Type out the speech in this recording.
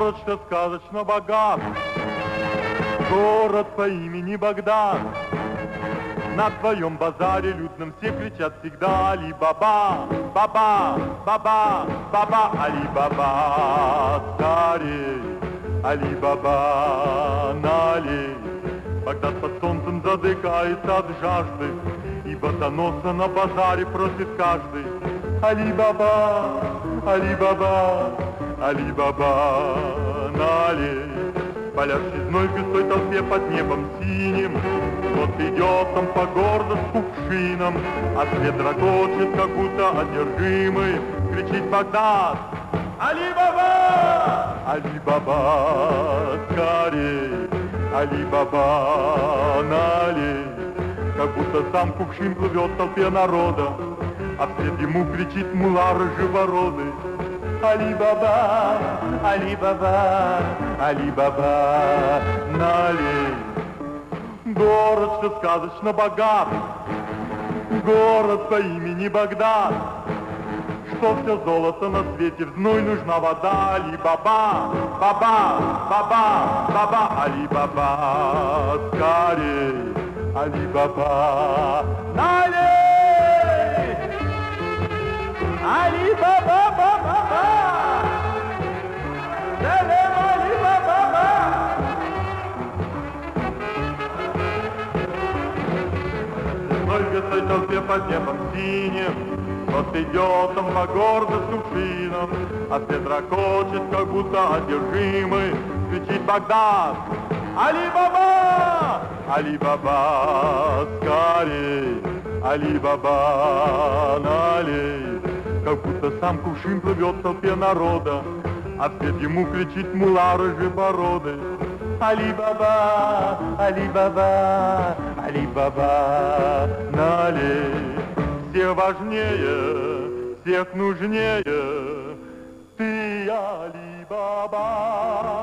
Город, что сказочно богат, город по имени Багдад. На твоем базаре людном все кричат всегда Али-Баба, Баба, Баба, Баба, Али-Баба. Скорей, Али-Баба, налей. Багдад под солнцем задыхается от жажды, и водоноса на базаре просит каждый. Али-Баба, Али-Баба, Али-Баба, налей. Палящий зной в густой толпе под небом синим, вот идет там по городу с кувшином, а свет ракочет, как будто одержимый, кричит Багдад. Али-Баба! Али-Баба, скорей! Али-Баба, налей! Как будто сам кувшин плывет в толпе народа, а вслед ему кричит мулла рыжебородый. Али-Баба, Али-Баба, Али-Баба, налей. Город, что сказочно богат, город по имени Багдад, что все золото на свете, в зной нужна вода. Али-Баба, Баба, Баба, Баба, Али-Баба, скорей, Али-Баба, налей! Али-Баба, Баба, Салем, Али-Баба. Зной в густой толпе под небом синим, вот идет он по городу с кувшином, а свет ракочет, как будто одержимый, кричит Багдад. Али-Баба, Али-Баба, скорей, Али-Баба, налей. Как будто сам кувшин плывет в толпе народа, а вслед ему кричит мулла рыжебородый. Али-Баба, Али-Баба, Али-Баба, налей. Всех важнее, всех нужнее, ты Али-Баба.